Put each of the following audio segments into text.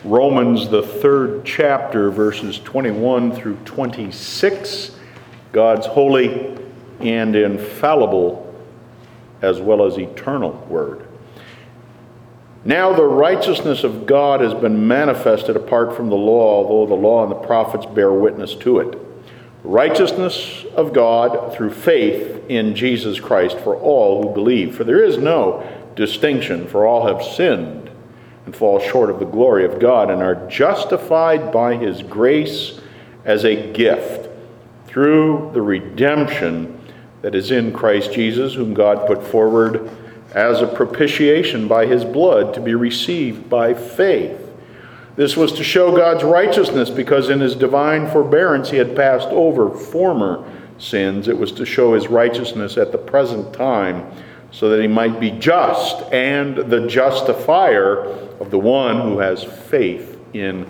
Romans, the 3rd chapter, verses 21 through 26, God's holy and infallible as well as eternal word. Now the righteousness of God has been manifested apart from the law, although the law and the prophets bear witness to it. Righteousness of God through faith in Jesus Christ for all who believe. For there is no distinction, for all have sinned and fall short of the glory of God, and are justified by his grace as a gift through the redemption that is in Christ Jesus, whom God put forward as a propitiation by his blood to be received by faith. This was to show God's righteousness, because in his divine forbearance he had passed over former sins. It was to show his righteousness at the present time, so that he might be just and the justifier of the one who has faith in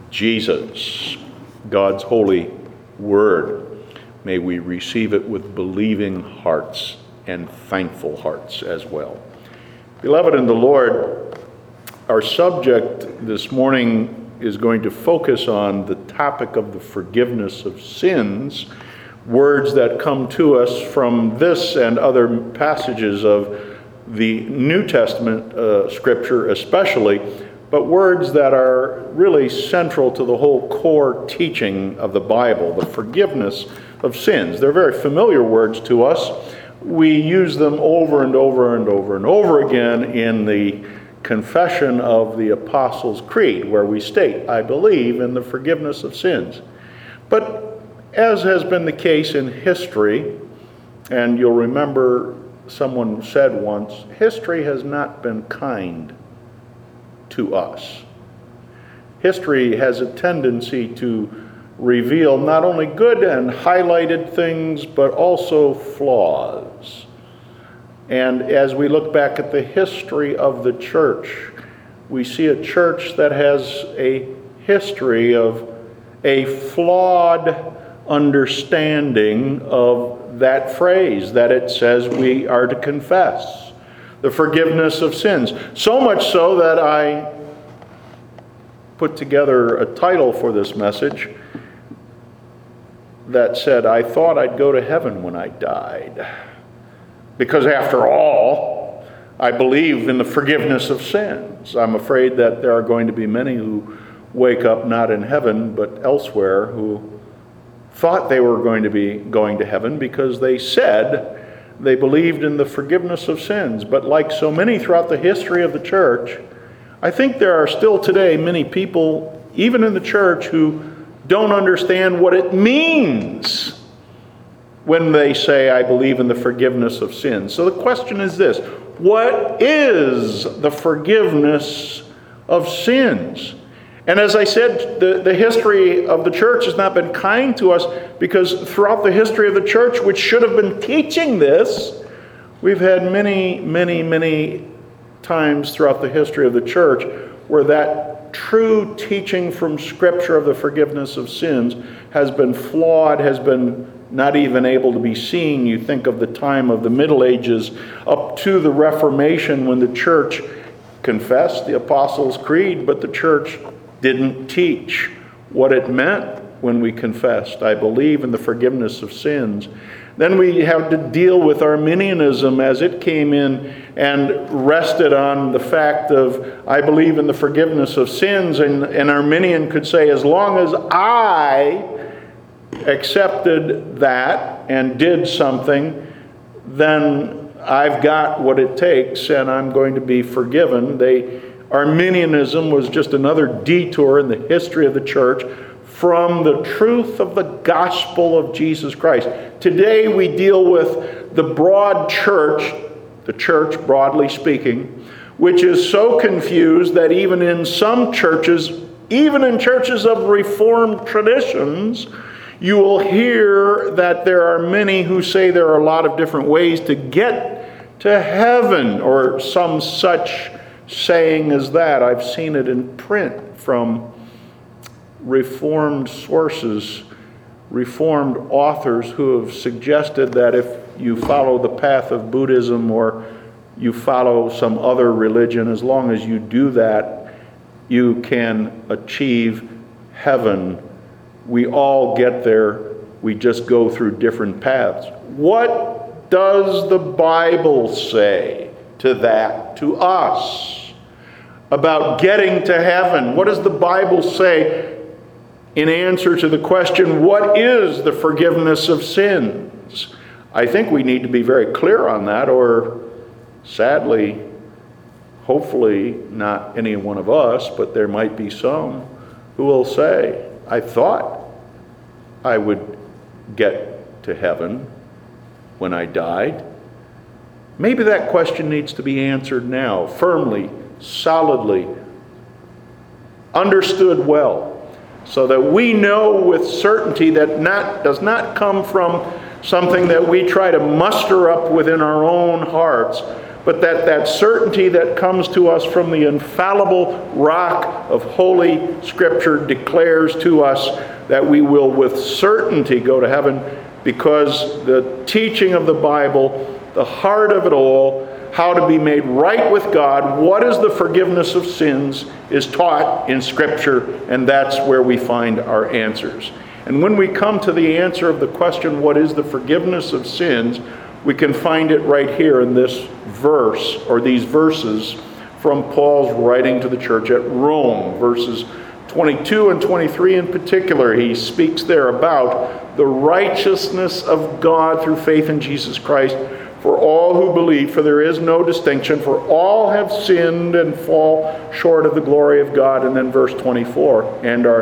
Jesus. God's holy word. May we receive it with believing hearts and thankful hearts as well. Beloved in the Lord, our subject this morning is going to focus on the topic of the forgiveness of sins, words that come to us from this and other passages of the New Testament scripture especially, but words that are really central to the whole core teaching of the Bible, the forgiveness of sins. They're very familiar words to us. We use them over and over and over and over again in the confession of the Apostles' Creed, where we state, I believe in the forgiveness of sins. But as has been the case in history, and you'll remember someone said once, history has not been kind to us. History has a tendency to reveal not only good and highlighted things, but also flaws. And as we look back at the history of the church, we see a church that has a history of a flawed understanding of that phrase that it says we are to confess, the forgiveness of sins. So much so that I put together a title for this message that said, I thought I'd go to heaven when I died. Because after all, I believe in the forgiveness of sins. I'm afraid that there are going to be many who wake up not in heaven but elsewhere, who thought they were going to be going to heaven because they said they believed in the forgiveness of sins. But like so many throughout the history of the church, I think there are still today many people, even in the church, who don't understand what it means when they say, I believe in the forgiveness of sins. So the question is this: what is the forgiveness of sins? And as I said, the history of the church has not been kind to us, because throughout the history of the church, which should have been teaching this, we've had many, many, many times throughout the history of the church where that true teaching from Scripture of the forgiveness of sins has been flawed, has been not even able to be seen. You think of the time of the Middle Ages up to the Reformation, when the church confessed the Apostles' Creed, but the church didn't teach what it meant when we confessed, I believe in the forgiveness of sins. Then we have to deal with Arminianism as it came in and rested on the fact of, I believe in the forgiveness of sins. And an Arminian could say, as long as I accepted that and did something, then I've got what it takes and I'm going to be forgiven. Arminianism was just another detour in the history of the church from the truth of the gospel of Jesus Christ. Today we deal with the broad church, the church broadly speaking, which is so confused that even in some churches, even in churches of Reformed traditions, you will hear that there are many who say there are a lot of different ways to get to heaven, or some such saying as that. I've seen it in print from Reformed sources, Reformed authors who have suggested that if you follow the path of Buddhism or you follow some other religion, as long as you do that, you can achieve heaven. We all get there. We just go through different paths. What does the Bible say to that, to us, about getting to heaven? What does the Bible say in answer to the question, what is the forgiveness of sins? I think we need to be very clear on that, or sadly, hopefully not any one of us, but there might be some who will say, I thought I would get to heaven when I died. Maybe that question needs to be answered now, firmly, solidly, understood well, so that we know with certainty that does not come from something that we try to muster up within our own hearts, but that certainty that comes to us from the infallible rock of Holy Scripture declares to us that we will with certainty go to heaven, because the teaching of the Bible, the heart of it all, how to be made right with God, what is the forgiveness of sins, is taught in Scripture, and that's where we find our answers. And when we come to the answer of the question, what is the forgiveness of sins, we can find it right here in this verse, or these verses from Paul's writing to the church at Rome, verses 22 and 23 in particular. He speaks there about the righteousness of God through faith in Jesus Christ for all who believe, for there is no distinction, for all have sinned and fall short of the glory of God. And then verse 24, and are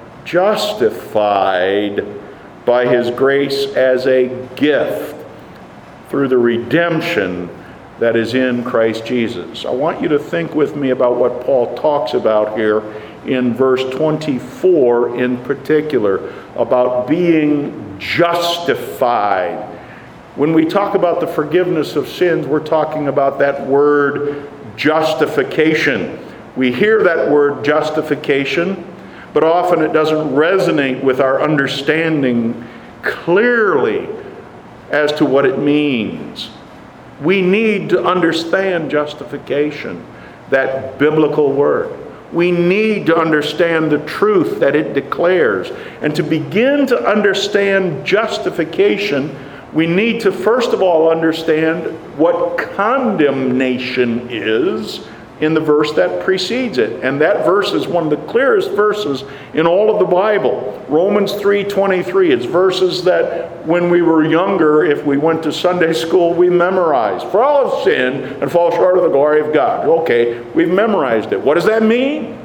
justified by his grace as a gift through the redemption that is in Christ Jesus. I want you to think with me about what Paul talks about here in verse 24 in particular, about being justified. When we talk about the forgiveness of sins, we're talking about that word justification. We hear that word justification, but often it doesn't resonate with our understanding clearly as to what it means. We need to understand justification, that biblical word. We need to understand the truth that it declares. And to begin to understand justification, we need to first of all understand what condemnation is in the verse that precedes it. And that verse is one of the clearest verses in all of the Bible. Romans 3:23. It's verses that when we were younger, if we went to Sunday school, we memorized. For all have sinned and fall short of the glory of God. Okay, we've memorized it. What does that mean?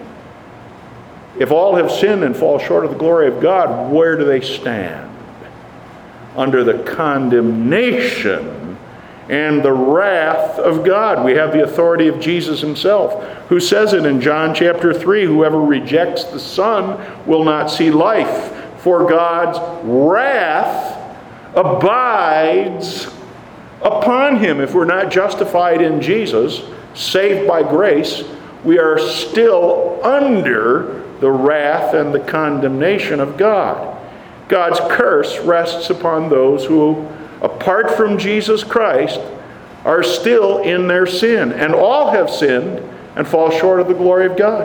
If all have sinned and fall short of the glory of God, where do they stand? Under the condemnation and the wrath of God. We have the authority of Jesus himself, who says it in John chapter 3, whoever rejects the Son will not see life, for God's wrath abides upon him. If we're not justified in Jesus, saved by grace, we are still under the wrath and the condemnation of God. God's curse rests upon those who, apart from Jesus Christ, are still in their sin. And all have sinned and fall short of the glory of God.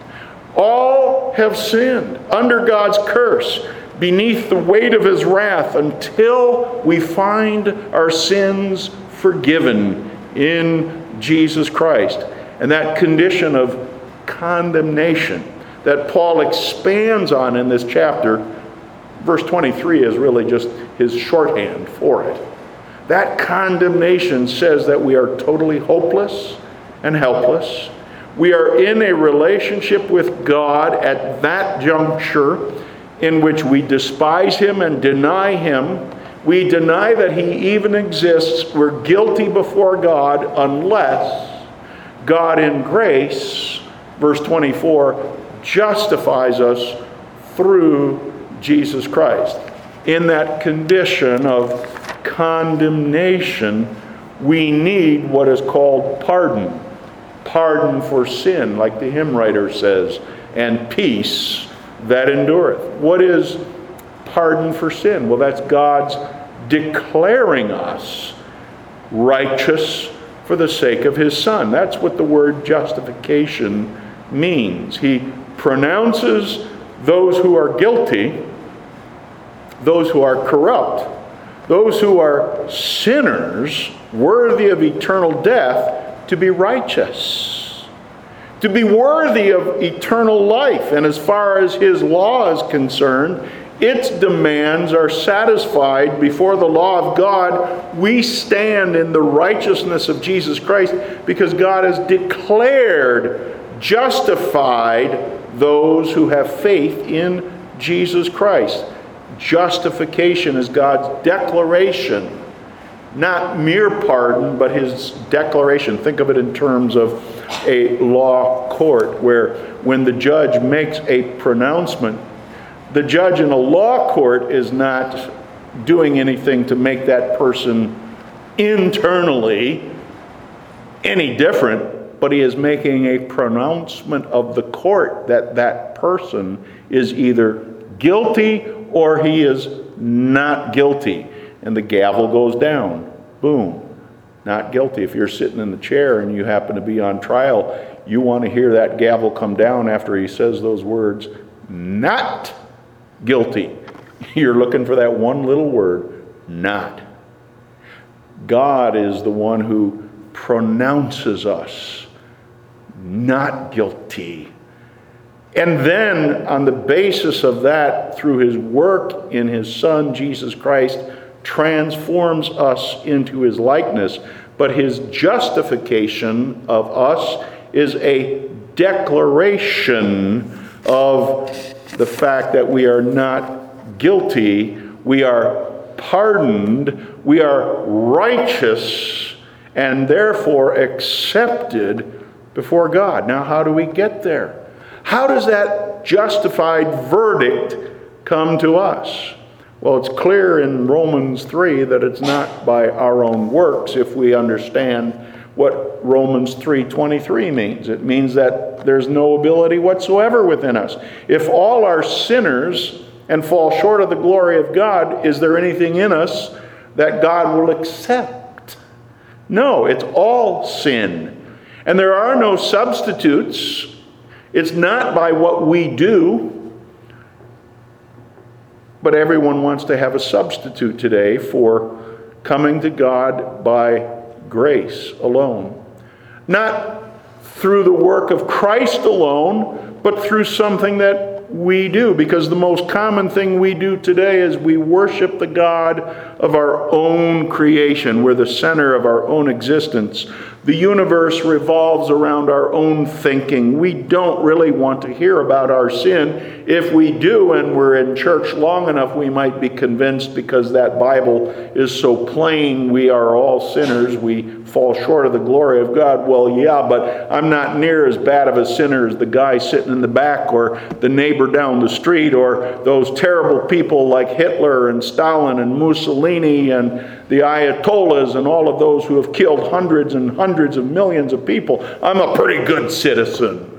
All have sinned under God's curse, beneath the weight of his wrath, until we find our sins forgiven in Jesus Christ. And that condition of condemnation that Paul expands on in this chapter, verse 23 is really just his shorthand for it. That condemnation says that we are totally hopeless and helpless. We are in a relationship with God at that juncture in which we despise him and deny him. We deny that he even exists. We're guilty before God unless God in grace, verse 24, justifies us through Jesus Christ. In that condition of condemnation, we need what is called pardon. Pardon for sin, like the hymn writer says, and peace that endureth. What is pardon for sin? Well, that's God's declaring us righteous for the sake of his Son. That's what the word justification means. He pronounces those who are guilty, those who are corrupt, those who are sinners, worthy of eternal death, to be righteous, to be worthy of eternal life. And as far as his law is concerned, its demands are satisfied before the law of God. We stand in the righteousness of Jesus Christ because God has declared justified those who have faith in Jesus Christ. Justification is God's declaration, not mere pardon, but his declaration. Think of it in terms of a law court, where when the judge makes a pronouncement, the judge in a law court is not doing anything to make that person internally any different, but he is making a pronouncement of the court that that person is either guilty or he is not guilty. And the gavel goes down. Boom. Not guilty. If you're sitting in the chair and you happen to be on trial, you want to hear that gavel come down after he says those words, not guilty. You're looking for that one little word, not. God is the one who pronounces us not guilty. And then on the basis of that, through his work in his Son, Jesus Christ, transforms us into his likeness. But his justification of us is a declaration of the fact that we are not guilty, we are pardoned, we are righteous, and therefore accepted before God. Now, how do we get there? How does that justified verdict come to us? Well, it's clear in Romans 3 that it's not by our own works if we understand what Romans 3:23 means. It means that there's no ability whatsoever within us. If all are sinners and fall short of the glory of God, is there anything in us that God will accept? No, it's all sin. And there are no substitutes. It's not by what we do. But everyone wants to have a substitute today for coming to God by grace alone. Not through the work of Christ alone, but through something that we do. Because the most common thing we do today is we worship the God of our own creation. We're the center of our own existence. The universe revolves around our own thinking. We don't really want to hear about our sin. If we do, and we're in church long enough, we might be convinced because that Bible is so plain, we are all sinners, we fall short of the glory of God. Well, yeah, but I'm not near as bad of a sinner as the guy sitting in the back, or the neighbor down the street, or those terrible people like Hitler and Stalin and Mussolini and the Ayatollahs and all of those who have killed hundreds and hundreds of millions of people. I'm a pretty good citizen.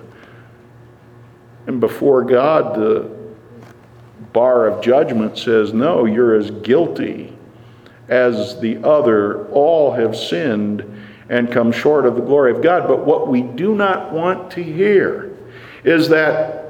And before God, the bar of judgment says, no, you're as guilty as the other. All have sinned and come short of the glory of God. But what we do not want to hear is that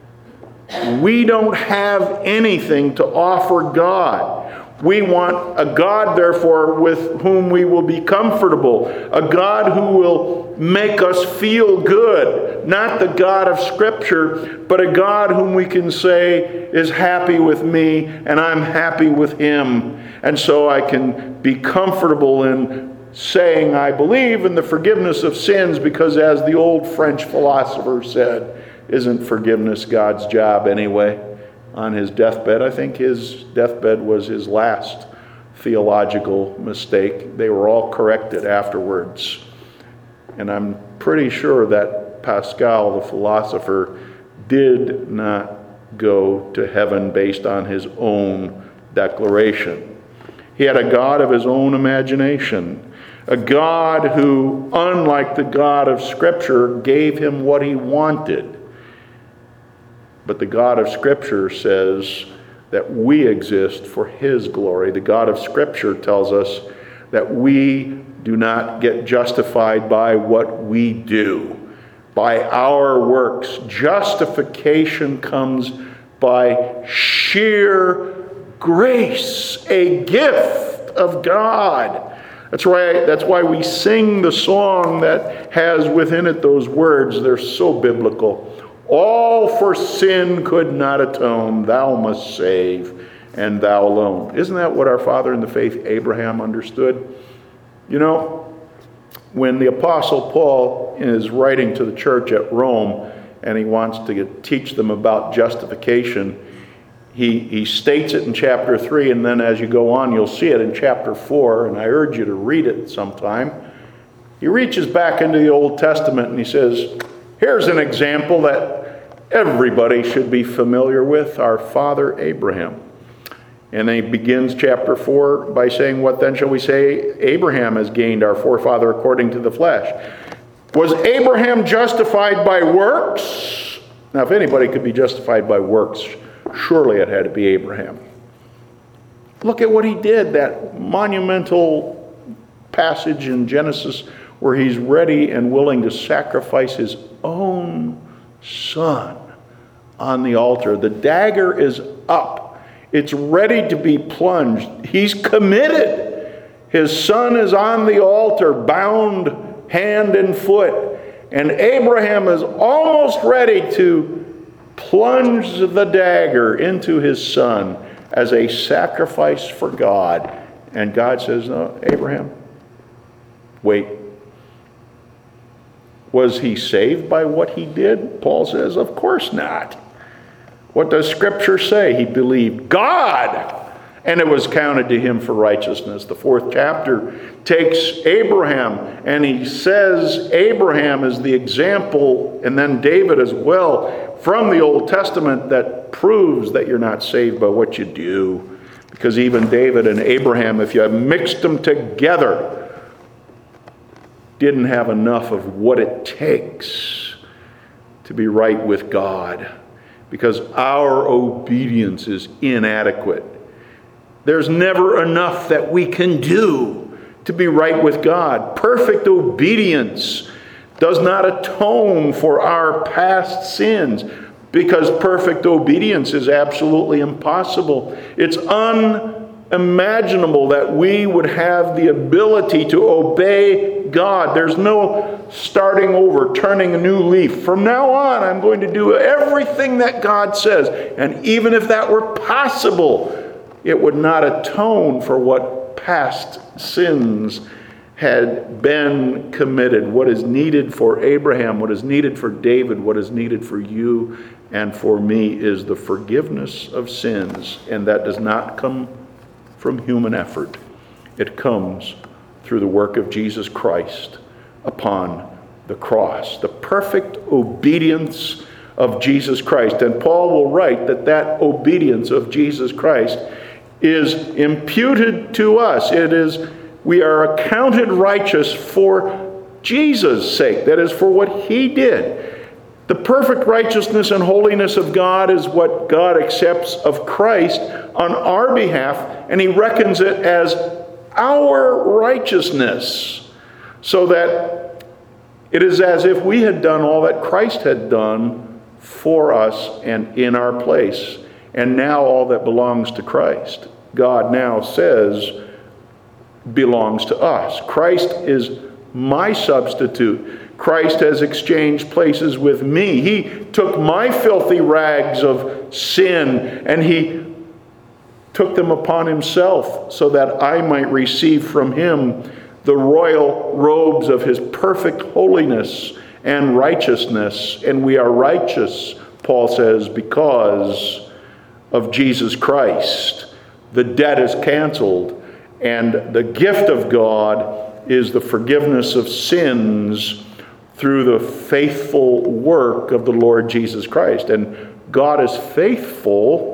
we don't have anything to offer God. We want a God, therefore, with whom we will be comfortable. A God who will make us feel good. Not the God of Scripture, but a God whom we can say is happy with me and I'm happy with him. And so I can be comfortable in saying I believe in the forgiveness of sins, because as the old French philosopher said, isn't forgiveness God's job anyway? On his deathbed. I think his deathbed was his last theological mistake. They were all corrected afterwards. And I'm pretty sure that Pascal, the philosopher, did not go to heaven based on his own declaration. He had a God of his own imagination. A God who, unlike the God of Scripture, gave him what he wanted. But the God of Scripture says that we exist for his glory. The God of Scripture tells us that we do not get justified by what we do, by our works. Justification comes by sheer grace, a gift of God. That's why we sing the song that has within it those words. They're so biblical. All for sin could not atone, thou must save, and thou alone. Isn't that what our father in the faith, Abraham, understood? You know, when the Apostle Paul is writing to the church at Rome, and he wants to teach them about justification, he states it in chapter 3, and then as you go on, you'll see it in chapter 4, and I urge you to read it sometime. He reaches back into the Old Testament, and he says, here's an example that everybody should be familiar with, our father Abraham. And then he begins chapter 4 by saying, what then shall we say Abraham has gained, our forefather according to the flesh? Was Abraham justified by works? Now, if anybody could be justified by works, surely it had to be Abraham. Look at what he did, that monumental passage in Genesis where he's ready and willing to sacrifice his own son on the altar. The dagger is up. It's ready to be plunged. He's committed. His son is on the altar, bound hand and foot. And Abraham is almost ready to plunge the dagger into his son as a sacrifice for God. And God says, no, Abraham, wait. Was he saved by what he did? Paul says, of course not. What does Scripture say? He believed God, and it was counted to him for righteousness. The 4th chapter takes Abraham, and he says Abraham is the example, and then David as well, from the Old Testament that proves that you're not saved by what you do. Because even David and Abraham, if you mixed them together, didn't have enough of what it takes to be right with God. Because our obedience is inadequate. There's never enough that we can do to be right with God. Perfect obedience does not atone for our past sins, because perfect obedience is absolutely impossible. It's unimaginable that we would have the ability to obey God. There's no starting over, turning a new leaf. From now on, I'm going to do everything that God says. And even if that were possible, it would not atone for what past sins had been committed. What is needed for Abraham, what is needed for David, what is needed for you and for me is the forgiveness of sins. And that does not come from human effort. It comes through the work of Jesus Christ upon the cross. The perfect obedience of Jesus Christ. And Paul will write that obedience of Jesus Christ is imputed to us. It is, we are accounted righteous for Jesus' sake. That is, for what he did. The perfect righteousness and holiness of God is what God accepts of Christ on our behalf, and he reckons it as our righteousness, so that it is as if we had done all that Christ had done for us and in our place. And now all that belongs to Christ, God now says, belongs to us. Christ is my substitute. Christ has exchanged places with me. He took my filthy rags of sin and he took them upon himself so that I might receive from him the royal robes of his perfect holiness and righteousness. And we are righteous, Paul says, because of Jesus Christ. The debt is canceled, and the gift of God is the forgiveness of sins through the faithful work of the Lord Jesus Christ. And God is faithful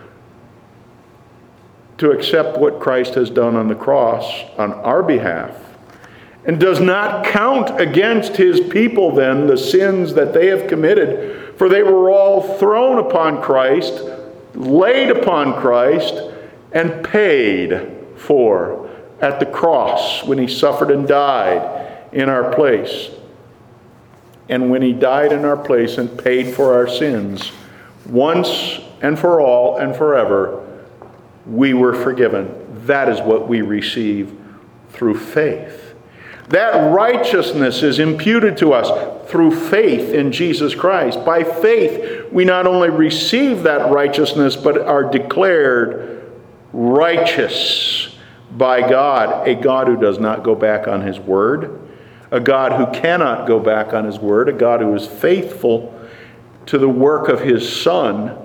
to accept what Christ has done on the cross on our behalf, and does not count against his people then the sins that they have committed, for they were all thrown upon Christ, laid upon Christ, and paid for at the cross when he suffered and died in our place. And when he died in our place and paid for our sins, once and for all and forever, we were forgiven. That is what we receive through faith. That righteousness is imputed to us through faith in Jesus Christ. By faith, we not only receive that righteousness, but are declared righteous by God, a God who does not go back on his word, a God who cannot go back on his word, a God who is faithful to the work of his Son,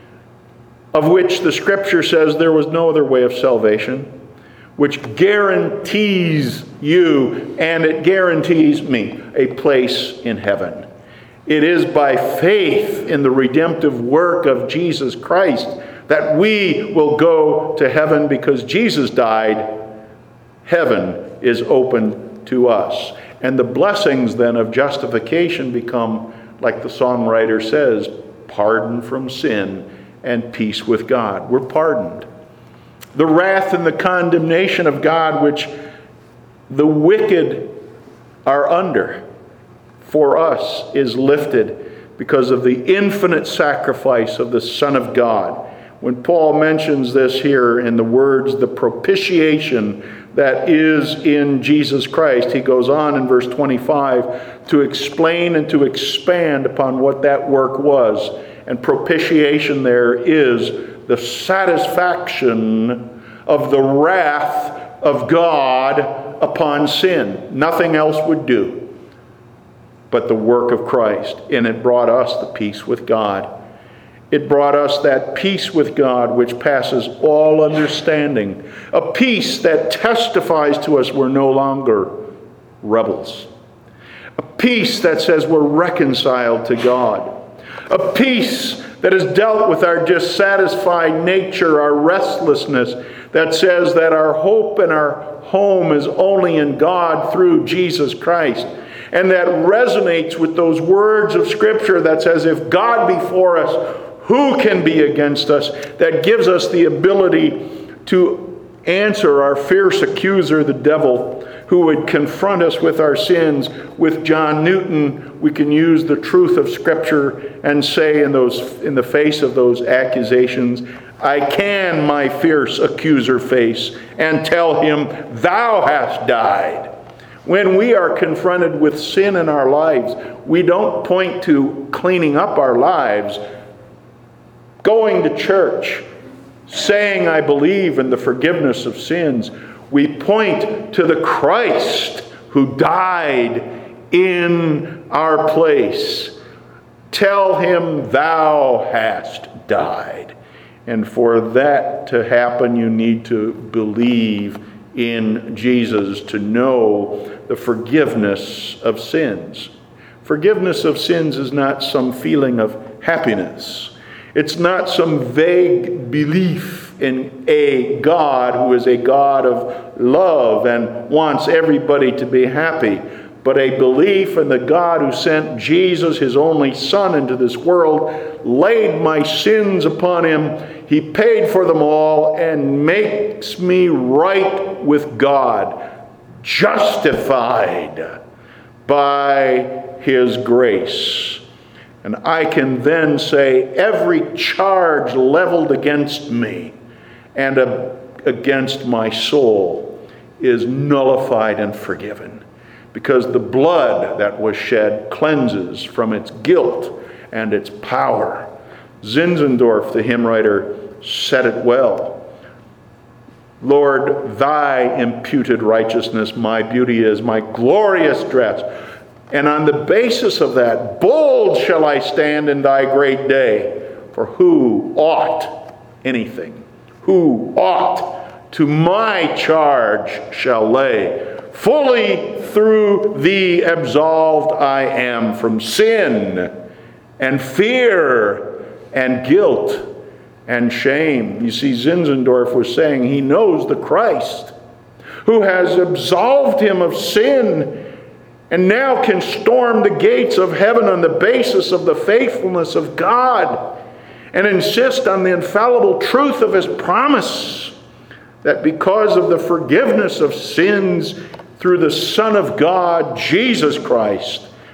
of which the Scripture says there was no other way of salvation, which guarantees you, and it guarantees me, a place in heaven. It is by faith in the redemptive work of Jesus Christ that we will go to heaven. Because Jesus died, heaven is open to us. And the blessings then of justification become, like the songwriter says, pardon from sin and peace with God. We're pardoned. The wrath and the condemnation of God which the wicked are under for us is lifted because of the infinite sacrifice of the Son of God. When Paul mentions this here in the words, the propitiation that is in Jesus Christ, he goes on in verse 25 to explain and to expand upon what that work was. And propitiation there is the satisfaction of the wrath of God upon sin. Nothing else would do but the work of Christ. And it brought us the peace with God. It brought us that peace with God which passes all understanding. A peace that testifies to us we're no longer rebels. A peace that says we're reconciled to God. A peace that has dealt with our dissatisfied nature, our restlessness, that says that our hope and our home is only in God through Jesus Christ. And that resonates with those words of Scripture that says, if God be for us, who can be against us? That gives us the ability to answer our fierce accuser, the devil, who would confront us with our sins. With John Newton, we can use the truth of Scripture and say in the face of those accusations, I can my fierce accuser face and tell him, thou hast died. When we are confronted with sin in our lives, we don't point to cleaning up our lives, going to church, saying I believe in the forgiveness of sins. We point to the Christ who died in our place. Tell him thou hast died. And for that to happen, you need to believe in Jesus, to know the forgiveness of sins. Forgiveness of sins is not some feeling of happiness. It's not some vague belief in a God who is a God of love and wants everybody to be happy, but a belief in the God who sent Jesus, his only Son, into this world, laid my sins upon him, he paid for them all, and makes me right with God, justified by his grace. And I can then say every charge leveled against me and against my soul is nullified and forgiven, because the blood that was shed cleanses from its guilt and its power. Zinzendorf, the hymn writer, said it well. Lord, thy imputed righteousness my beauty is, my glorious dress. And on the basis of that, bold shall I stand in thy great day. For who ought anything? Who ought to my charge shall lay? Fully through thee absolved I am from sin and fear and guilt and shame. You see, Zinzendorf was saying he knows the Christ who has absolved him of sin and now can storm the gates of heaven on the basis of the faithfulness of God and insist on the infallible truth of his promise that because of the forgiveness of sins through the Son of God, Jesus Christ,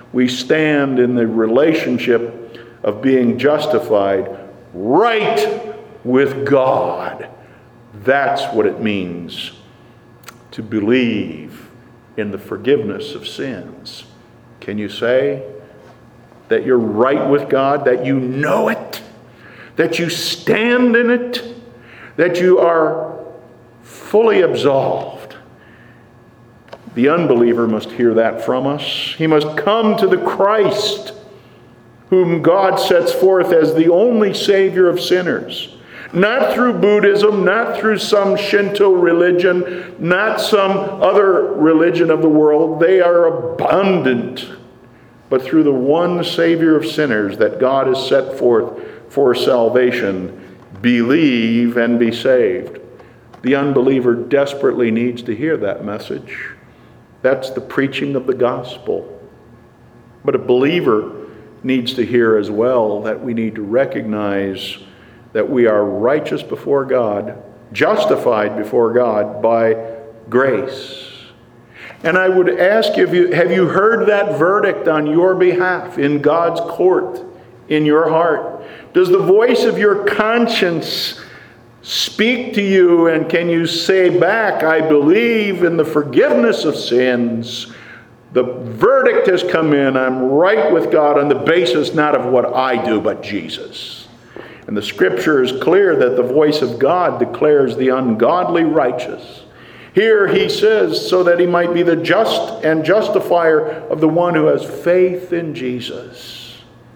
We stand in the relationship of being justified right with God. That's what it means to believe in the forgiveness of sins. Can you say that you're right with God, that you know it, that you stand in it, that you are fully absolved? The unbeliever must hear that from us. He must come to the Christ, whom God sets forth as the only Savior of sinners. Not through Buddhism, not through some Shinto religion, not some other religion of the world. They are abundant. But through the one Savior of sinners that God has set forth for salvation, believe and be saved. The unbeliever desperately needs to hear that message. That's the preaching of the gospel. But a believer needs to hear as well that we need to recognize that we are righteous before God, justified before God by grace. And I would ask you, have you heard that verdict on your behalf in God's court, in your heart? Does the voice of your conscience speak to you, and can you say back, I believe in the forgiveness of sins? The verdict has come in. I'm right with God on the basis not of what I do, but Jesus. And the Scripture is clear that the voice of God declares the ungodly righteous. Here he says, so that he might be the just and justifier of the one who has faith in Jesus.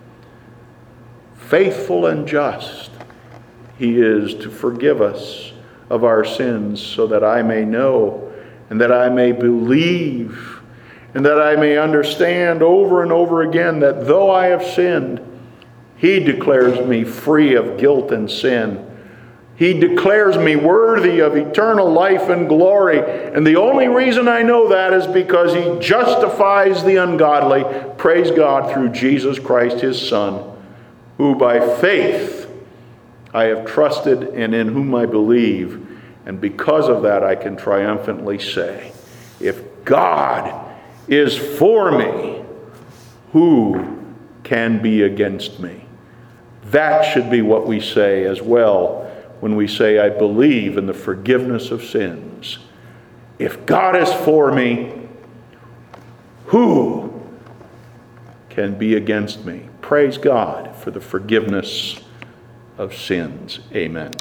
Faithful and just he is to forgive us of our sins, so that I may know and that I may believe and that I may understand over and over again that though I have sinned, he declares me free of guilt and sin. He declares me worthy of eternal life and glory. And the only reason I know that is because he justifies the ungodly, praise God, through Jesus Christ his Son, who by faith I have trusted and in whom I believe. And because of that I can triumphantly say, if God is for me, who can be against me? That should be what we say as well when we say, I believe in the forgiveness of sins. If God is for me, who can be against me? Praise God for the forgiveness of sins. Amen.